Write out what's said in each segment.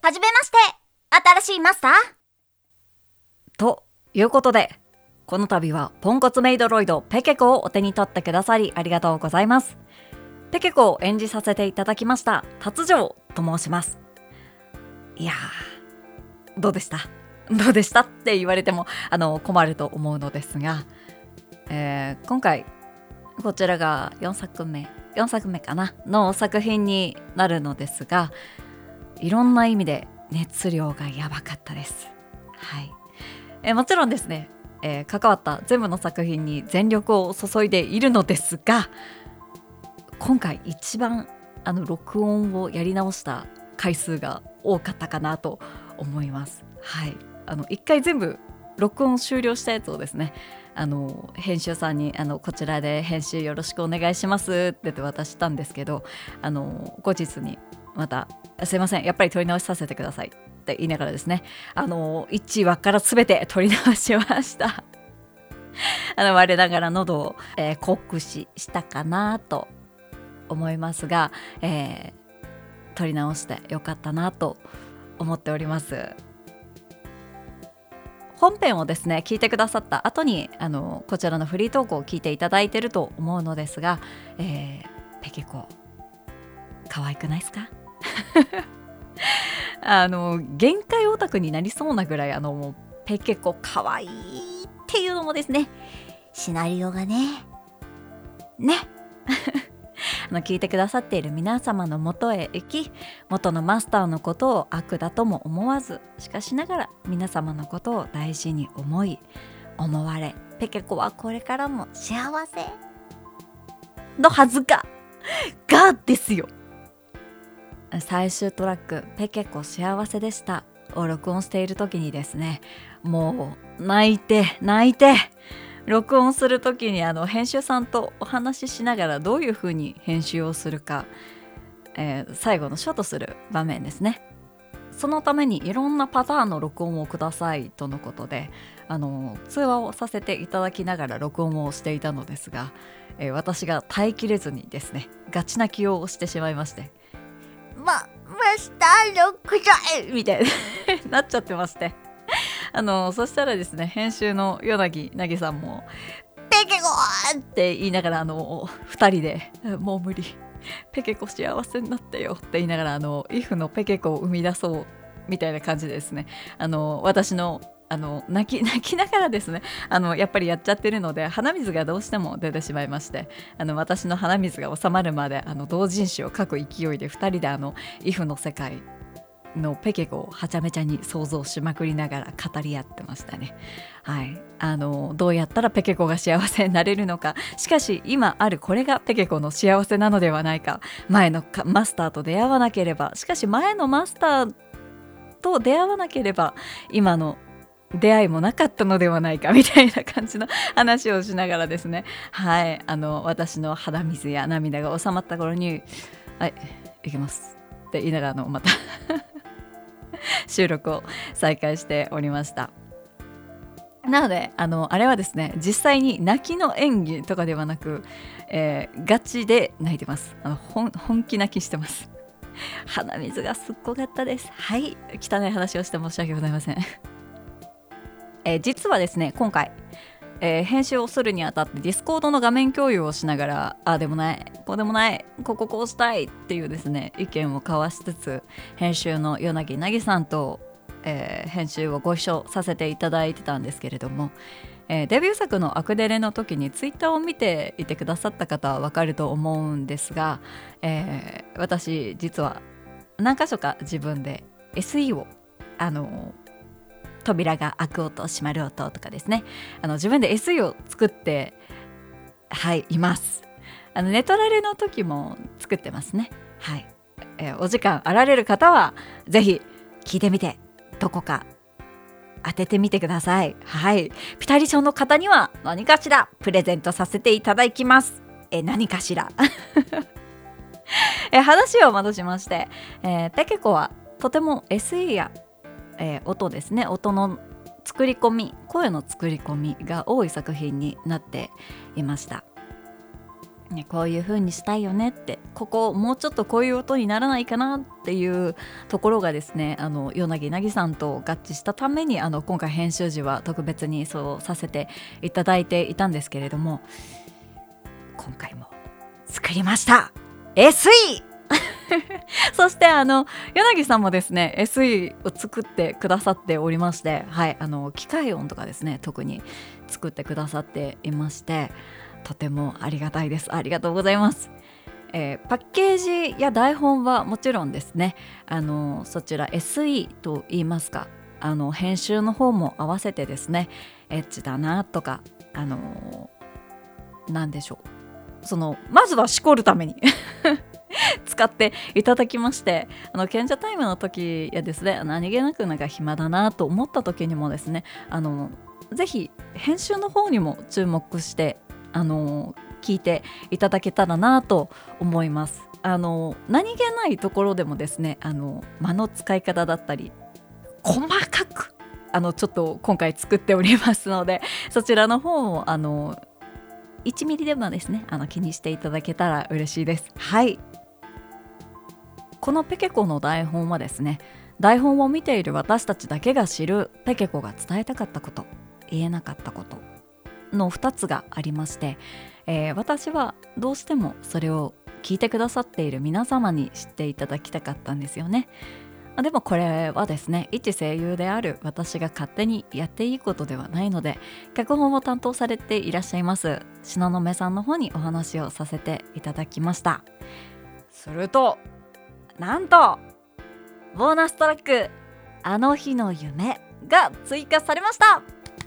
はじめまして、新しいマスター。 ということで、この度はポンコツメイドロイドペケコをお手に取ってくださりありがとうございます。ペケコを演じさせていただきました達城と申します。いやー、どうでしたって言われても困ると思うのですが、今回こちらが4作目かなの作品になるのですが、いろんな意味で熱量がやばかったです。はい、もちろんですね、関わった全部の作品に全力を注いでいるのですが、今回一番録音をやり直した回数が多かったかなと思います。はい、一回全部録音終了したやつをですね、編集さんにこちらで編集よろしくお願いしますって渡したんですけど、後日にまたすいません、やっぱり撮り直しさせてくださいって言いながらですね、1話から全て撮り直しました我ながら喉を、酷使したかなと思いますが、撮り直してよかったなと思っております。本編をですね聞いてくださった後にこちらのフリートークを聞いていただいていると思うのですが、ペケコ可愛くないですか限界オタクになりそうなぐらいペケコ可愛いっていうのもですね、シナリオがね聞いてくださっている皆様の元へ行き、元のマスターのことを悪だとも思わず、しかしながら皆様のことを大事に思われ、ペケコはこれからも幸せのはずがですよ。最終トラックペケコ幸せでしたを録音している時にですね、もう泣いて録音する時に編集さんとお話ししながらどういう風に編集をするか、最後のショートする場面ですね。そのためにいろんなパターンの録音をくださいとのことで通話をさせていただきながら録音をしていたのですが、私が耐えきれずにですね、ガチ泣きをしてしまいまして、マスターのくらいみたいになっちゃってましてそしたらですね、編集の与那木なぎさんもペケコって言いながら2人でもう無理、ペケコ幸せになってよって言いながらイフのペケコを生み出そうみたいな感じでですね、私の泣きながらですね、やっぱりやっちゃってるので鼻水がどうしても出てしまいまして、私の鼻水が収まるまで同人誌を書く勢いで2人でイフの世界のペケコをはちゃめちゃに想像しまくりながら語り合ってましたね。はい、どうやったらペケコが幸せになれるのか、しかし今あるこれがペケコの幸せなのではないか、前のマスターと出会わなければ、しかし前のマスターと出会わなければ今の出会いもなかったのではないかみたいな感じの話をしながらですね、はい、私の肌水や涙が収まった頃にはい行きますって言いながらまた収録を再開しておりました。なのであれはですね、実際に泣きの演技とかではなく、ガチで泣いてます。本気泣きしてます鼻水がすっごかったです。はい、汚い話をして申し訳ございません実はですね、今回、編集をするにあたってディスコードの画面共有をしながら、ああでもないこうでもないこうしたいっていうですね意見を交わしつつ、編集の与那木なぎさんと、編集をご一緒させていただいてたんですけれども、デビュー作のアクデレの時にツイッターを見ていてくださった方はわかると思うんですが、私実は何箇所か自分で SE を扉が開く音閉まる音とかですね、自分で SE を作っています。ネトラレの時も作ってますね。はい、お時間あられる方はぜひ聞いてみて、どこか当ててみてください。はい、ピタリ賞の方には何かしらプレゼントさせていただきます。何かしら話を戻しまして、ペケコはとても SE や音ですね、音の作り込み、声の作り込みが多い作品になっていました。 ね、こういう風にしたいよねって、ここもうちょっとこういう音にならないかなっていうところがですね、与那木なぎさんと合致したために今回編集時は特別にそうさせていただいていたんですけれども、今回も作りました SE そして与那木さんもですね SE を作ってくださっておりまして、はい、機械音とかですね特に作ってくださっていまして、とてもありがたいです。ありがとうございます。パッケージや台本はもちろんですね、そちら SE と言いますか、編集の方も合わせてですね、エッチだなとかなんでしょう、まずはしこるために使っていただきまして、賢者タイムの時やですね、何気なく暇だなと思った時にもですね、ぜひ編集の方にも注目して聞いていただけたらなと思います。何気ないところでもですね、間の使い方だったり細かくちょっと今回作っておりますので、そちらの方を1ミリでもですね気にしていただけたら嬉しいです。はい、このペケコの台本はですね、台本を見ている私たちだけが知るペケコが伝えたかったこと、言えなかったことの2つがありまして、私はどうしてもそれを聞いてくださっている皆様に知っていただきたかったんですよね。でもこれはですね、一声優である私が勝手にやっていいことではないので、脚本を担当されていらっしゃいます東雲さんの方にお話をさせていただきました。するとなんとボーナストラックあの日の夢が追加されました。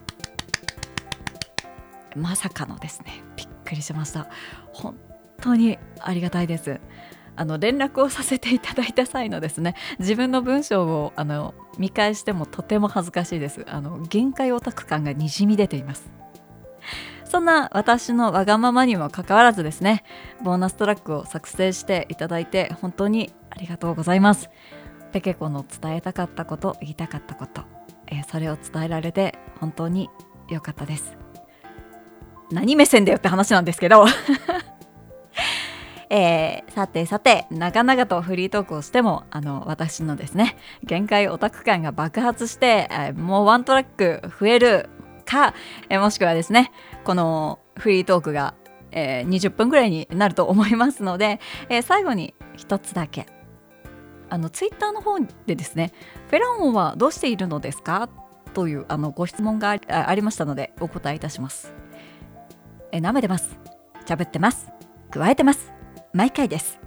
まさかのですね、びっくりしました。本当にありがたいです。連絡をさせていただいた際のですね、自分の文章を見返してもとても恥ずかしいです。限界オタク感がにじみ出ています。そんな私のわがままにもかかわらずですね、ボーナストラックを作成していただいて本当にありがとうございます。ペケコの伝えたかったこと、言いたかったこと、それを伝えられて本当に良かったです。何目線だよって話なんですけどさて長々とフリートークをしても私のですね限界オタク感が爆発して、もうワントラック増えるか、もしくはですねこのフリートークが、20分ぐらいになると思いますので、最後に一つだけツイッターの方でですね、フェラオンはどうしているのですかというご質問がありましたのでお答えいたします。舐めてます、しゃぶってます、加えてます、毎回です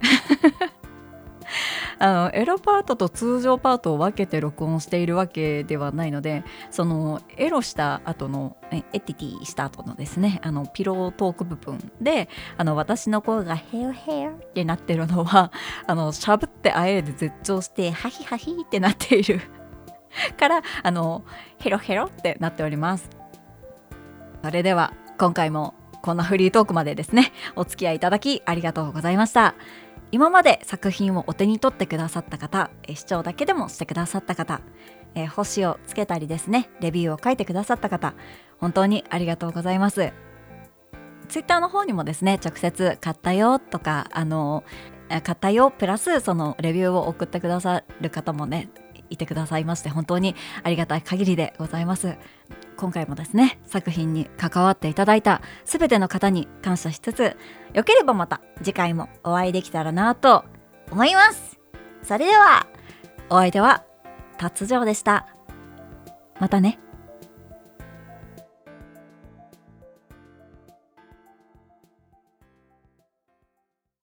エロパートと通常パートを分けて録音しているわけではないので、そのエロした後のエティティした後のですねピロートーク部分で私の声がヘヨヘヨってなってるのはしゃぶってあえで絶頂してハヒハヒってなっているからヘロヘロってなっております。それでは今回もこんなフリートークまでですねお付き合いいただきありがとうございました。今まで作品をお手に取ってくださった方、視聴だけでもしてくださった方、星をつけたりですねレビューを書いてくださった方、本当にありがとうございます。ツイッターの方にもですね直接買ったよとか買ったよプラスそのレビューを送ってくださる方もねいてくださいまして、本当にありがたい限りでございます。今回もですね作品に関わっていただいたすべての方に感謝しつつ、よければまた次回もお会いできたらなと思います。それではお相手は達丈でした。またね。